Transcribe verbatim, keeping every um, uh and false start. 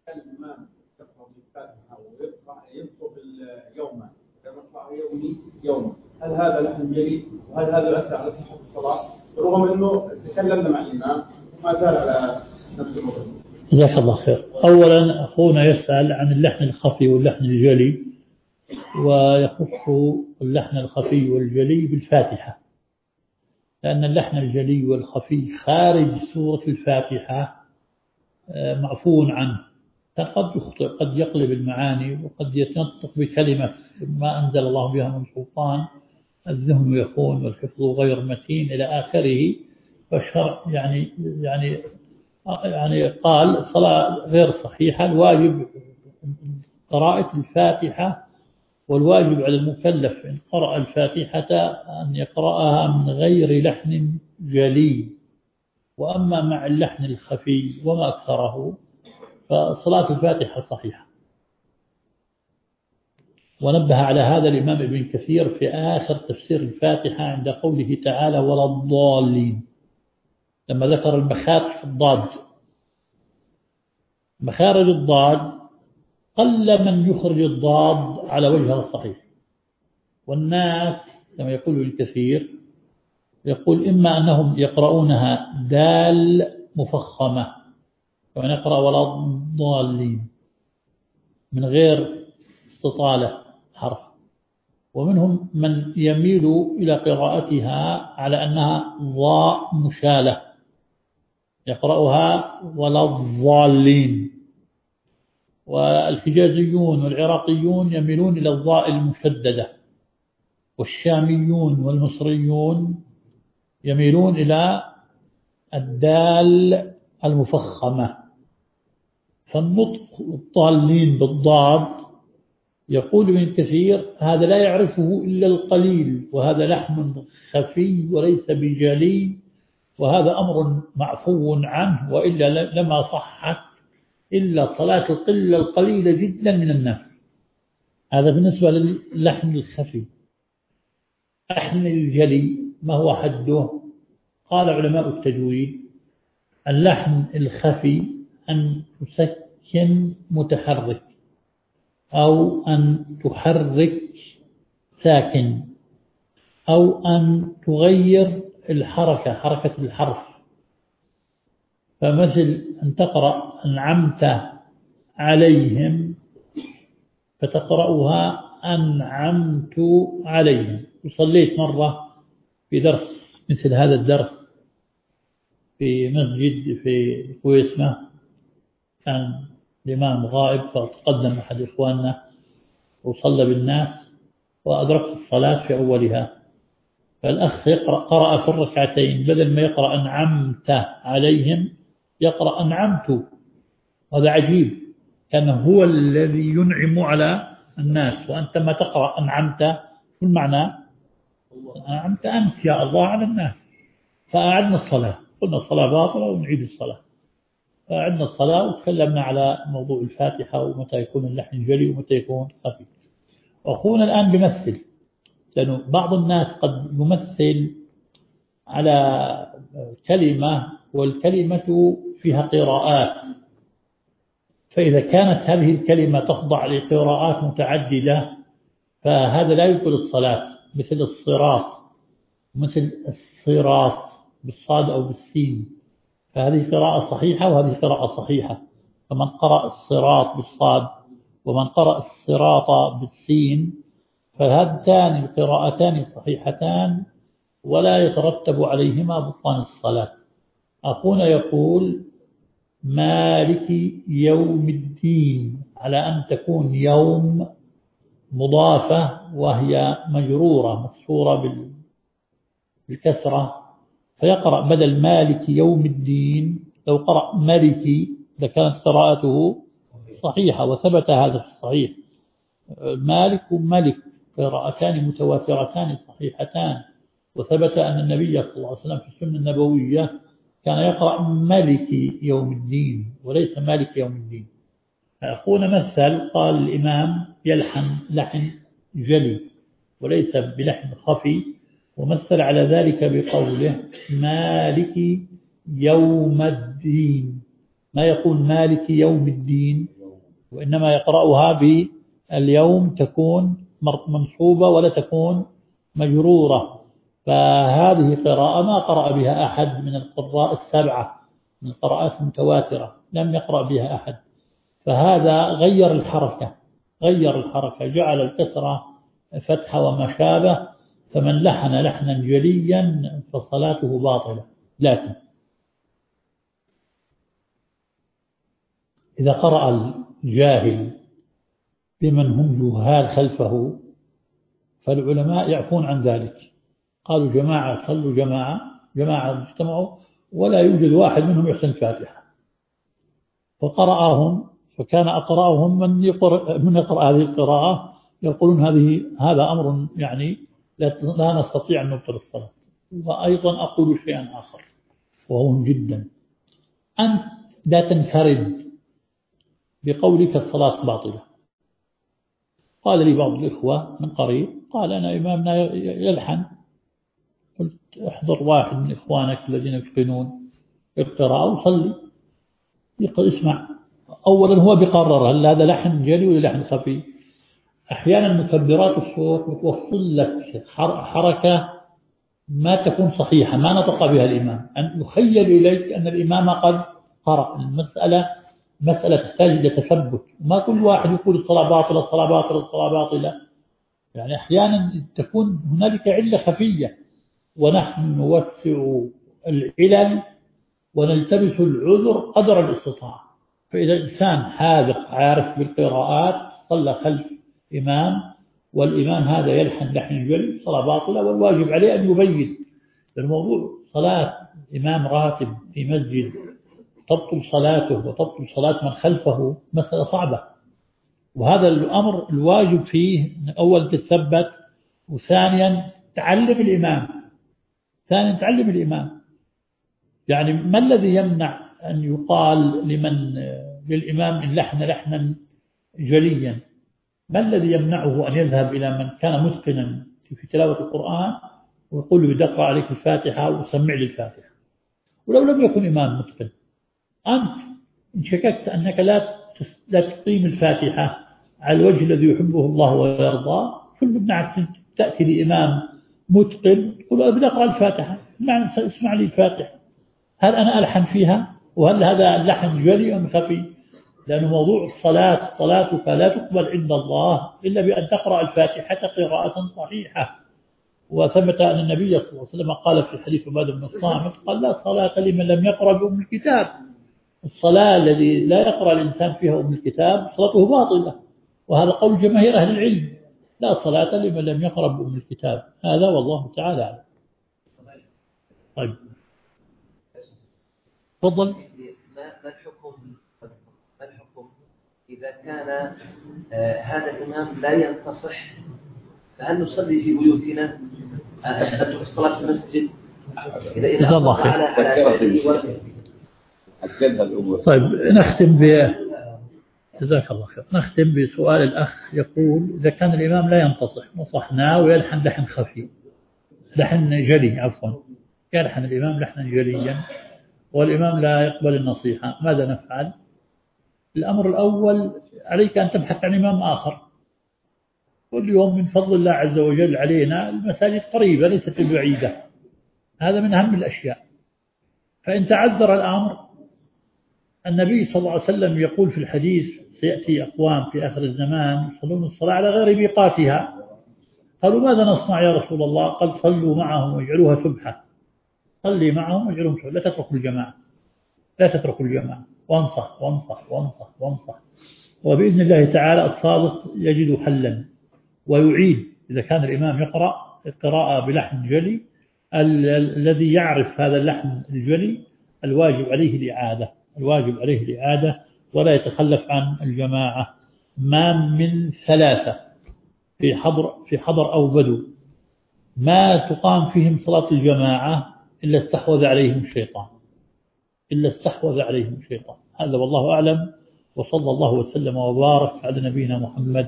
الإمام يقرأ بالفاتحة ويقرأ يكتب يوما يقرأ يومي يوما، هل هذا لحن جلي؟ وهل هذا يؤثر على صحة الصلاة؟ رغم أنه تكلمنا مع الإمام وما زال على نفس الموضوع. جزاك الله خير. أولا أخونا يسأل عن اللحن الخفي واللحن الجلي، ويخص اللحن الخفي والجلي بالفاتحة، لأن اللحن الجلي والخفي خارج سورة الفاتحة معفو عنه، قد يخطئ، قد يقلب المعاني، وقد يتنطق بكلمة ما أنزل الله بها من سلطان، الذهن يخون والحفظ غير متين إلى آخره. فالشرع يعني يعني يعني قال الصلاة غير صحيحة، الواجب قراءة الفاتحة، والواجب على المكلف إن قرأ الفاتحة أن يقرأها من غير لحن جلي. وأما مع اللحن الخفي وما أكثره فصلاة الفاتحة صحيحة. ونبه على هذا الإمام ابن كثير في آخر تفسير الفاتحة عند قوله تعالى ولا الضالين، لما ذكر المخارج في الضاد. مخارج الضاد قل من يخرج الضاد على وجهها الصحيح، والناس كما يقول ابن كثير يقول إما أنهم يقرؤونها دال مفخمة كما نقرأ ولا الضالين من غير استطالة حرف، ومنهم من يميل إلى قراءتها على أنها ضاء مشالة يقرأها ولا الضالين. والحجازيون والعراقيون يميلون إلى الضاء المشددة، والشاميون والمصريون يميلون إلى الدال المفخمة. فالنطق الضالين بالضاد يقول ابن كثير هذا لا يعرفه إلا القليل، وهذا لحن خفي وليس بجلي، وهذا أمر معفو عنه، وإلا لما صحت إلا صلاة القلة القليلة جدا من الناس. هذا بالنسبة للحن الخفي. لحن الجلي ما هو حده؟ قال علماء التجويد اللحن الخفي أن تسكن متحرك أو أن تحرك ساكن أو أن تغير الحركة حركة الحرف. فمثل أن تقرأ أنعمت عليهم فتقرأها أنعمت عليهم. وصليت مرة في درس مثل هذا الدرس في مسجد في كويسمة، كان الإمام غائب فتقدم أحد إخواننا وصلى بالناس وأدركت الصلاة في أولها، فالأخ يقرأ قرأ في الركعتين بدل ما يقرأ أنعمت عليهم يقرأ أنعمت. هذا عجيب، كان هو الذي ينعم على الناس، وأنت ما تقرأ أنعمت شو المعنى؟ أنعمت أنت يا الله على الناس. فأعدنا الصلاة، قلنا الصلاة باطلة ونعيد الصلاة. فأعدنا الصلاة وتكلمنا على موضوع الفاتحة ومتى يكون اللحن جلي ومتى يكون خفي. وأخونا الآن بيمثل، لأنه بعض الناس قد يمثل على كلمة والكلمة فيها قراءات، فإذا كانت هذه الكلمة تخضع لقراءات متعددة فهذا لا يدخل الصلاة، مثل الصراط مثل الصراط بالصاد أو بالسين، فهذه قراءة صحيحة وهذه قراءة صحيحة. فمن قرأ الصراط بالصاد ومن قرأ الصراط بالسين فهذان القراءتان صحيحتان ولا يترتب عليهما بطلان الصلاة. أخونا يقول مالك يوم الدين على أن تكون يوم مضافة وهي مجرورة مكسورة بالكسرة، فيقرأ بدل مالك يوم الدين لو قرأ مالكي لكانت قراءته صحيحة وثبت هذا في الصحيح. مالك وملك قراءتان متواترتان صحيحتان، وثبت أن النبي صلى الله عليه وسلم في السنة النبوية كان يقرأ مالك يوم الدين وليس مالك يوم الدين. أخونا مثل قال الإمام يلحن لحن جلي وليس بلحن خفي، ومثل على ذلك بقوله مالك يوم الدين، ما يقول مالك يوم الدين، وإنما يقرأها باليوم تكون منصوبة ولا تكون مجرورة. فهذه قراءة ما قرأ بها أحد من القراء السبعة من القراءات المتواترة، لم يقرأ بها أحد. فهذا غير الحركة غير الحركة جعل الكسرة فتحة وما شابه. فمن لحن لحنا جليا فصلاته باطلة. لكن إذا قرأ الجاهل بمن هم جهال خلفه فالعلماء يعفون عن ذلك. قالوا جماعة صلوا جماعة جماعة اجتمعوا ولا يوجد واحد منهم يحسن الفاتحة، فقرأهم فكان أقرأهم من يقرأ, من يقرأ هذه القراءة يقولون هذه هذا أمر يعني لا نستطيع أن نبطل الصلاة. وأيضا أقول شيئا آخر وهو جدا، أنت لا تنفرد بقولك الصلاة باطلة. قال لي بعض الإخوة من قريب قال أنا إمامنا يلحن، قلت احضر واحد من إخوانك الذين يتقنون القراءة وصلي اسمع. أولا هو بقرر هل هذا لحن جلي ولا لحن خفي. أحيانا مكبرات الصوت بتوصل لك حركة ما تكون صحيحة ما نطق بها الإمام، أن يخيل إليك أن الإمام قد قرأ. المسألة مسألة تحتاج إلى تثبت، ما كل واحد يقول الصلاة باطلة الصلاة باطلة الصلاة باطلة. يعني أحيانا تكون هنالك علة خفية، ونحن نوسع العلل ونلتبس العذر قدر الاستطاعة. فإذا الإنسان حاذق عارف بالقراءات صلى خلف إمام والإمام هذا يلحن لحن جلي صلاة باطلة، والواجب عليه أن يبين. الموضوع صلاة إمام راتب في مسجد تبطل صلاته وتبطل صلاة من خلفه مسألة صعبة، وهذا الأمر الواجب فيه أول تثبت، وثانيا تعلم الإمام ثانيا تعلم الإمام. يعني ما الذي يمنع أن يقال لمن للإمام إن لحن لحنا جليا؟ ما الذي يمنعه أن يذهب إلى من كان متقنا في تلاوة القرآن ويقول له بدي أقرأ عليك الفاتحة وسمع لي الفاتحة ولو لم يكن إمام متقن؟ أنت إن شككت أنك لا لا تقيم الفاتحة على الوجه الذي يحبه الله ويرضاه فالمبنى تأتي لإمام متقن تقول له بدي أقرأ الفاتحة اسمع لي الفاتحة. هل أنا ألحن فيها؟ وهل هذا اللحن جلي أم خفي؟ لأن موضوع الصلاة صلاتك لا تقبل عند الله إلا بأن تقرأ الفاتحة قراءة صحيحة. وثبت أن النبي صلى الله عليه وسلم قال في الحديث عبادة بن الصامت قال لا صلاة لمن لم يقرأ بأم الكتاب. الصلاة الذي لا يقرأ الإنسان فيها أم الكتاب صلاته باطلة، وهذا قول جماهير أهل العلم لا صلاة لمن لم يقرأ بأم الكتاب. هذا والله تعالى أعلم. طيب تفضل. ما الحكم ما الحكم إذا كان آه هذا الإمام لا ينتصح، فهل نصلي في بيوتنا أن الصلاة في المسجد إذا إذا الله خير. على على طيب نختم ب جزاك الله خير. نختم بسؤال الأخ يقول إذا كان الإمام لا ينتصح نصحناه ويلحن لحن خفي لحن جلي عفوا يلحن الإمام لحنا جليا والإمام لا يقبل النصيحة، ماذا نفعل؟ الأمر الأول عليك أن تبحث عن إمام آخر. كل يوم من فضل الله عز وجل علينا المساجد قريبة ليست بعيدة، هذا من أهم الأشياء. فإن تعذر الأمر النبي صلى الله عليه وسلم يقول في الحديث سيأتي أقوام في آخر الزمان يصلون الصلاة على غير ميقاتها. قالوا ماذا نصنع يا رسول الله؟ قال صلوا معهم واجعلوها سبحة. صلي معهم واجعلهم سبحة، لا تتركوا الجماعة لا تتركوا الجماعة وانصح وانصح وانصح وانصح. وبإذن الله تعالى الصادق يجد حلا ويعيد إذا كان الإمام يقرأ القراءة بلحن جلي. الذي يعرف هذا اللحن الجلي الواجب عليه الإعادة الواجب عليه الإعادة ولا يتخلف عن الجماعة. ما من ثلاثة في حضر في حضر أو بدو ما تقام فيهم صلاة الجماعة إلا استحوذ عليهم الشيطان إلا استحوذ عليهم الشيطان. هذا والله أعلم، وصلى الله وسلم وبارك على نبينا محمد